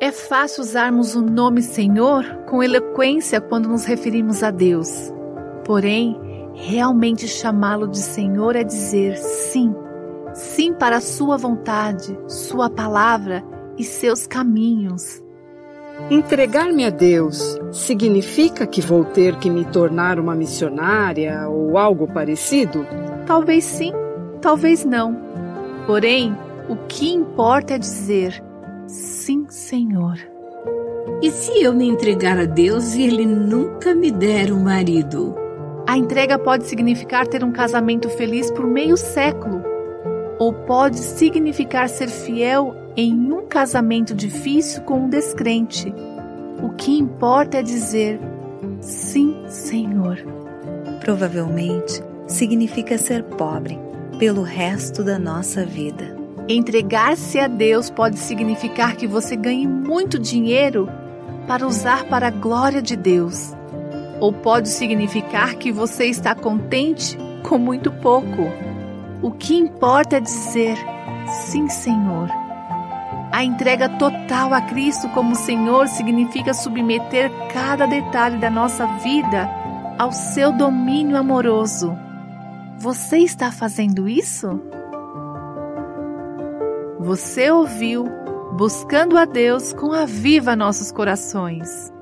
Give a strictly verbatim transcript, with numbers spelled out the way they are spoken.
É fácil usarmos o nome Senhor com eloquência quando nos referimos a Deus. Porém, realmente chamá-lo de Senhor é dizer sim, sim para a sua vontade, sua palavra e seus caminhos. Entregar-me a Deus significa que vou ter que me tornar uma missionária ou algo parecido? Talvez sim, talvez não. Porém, o que importa é dizer sim, Senhor. E se eu me entregar a Deus e Ele nunca me der um marido? A entrega pode significar ter um casamento feliz por meio século, ou pode significar ser fiel em um casamento difícil com um descrente. O que importa é dizer sim, Senhor. Provavelmente significa ser pobre pelo resto da nossa vida. Entregar-se a Deus pode significar que você ganhe muito dinheiro para usar para a glória de Deus. Ou pode significar que você está contente com muito pouco. O que importa é dizer sim, Senhor. A entrega total a Cristo como Senhor significa submeter cada detalhe da nossa vida ao seu domínio amoroso. Você está fazendo isso? Você ouviu Buscando a Deus com Aviva Nossos Corações.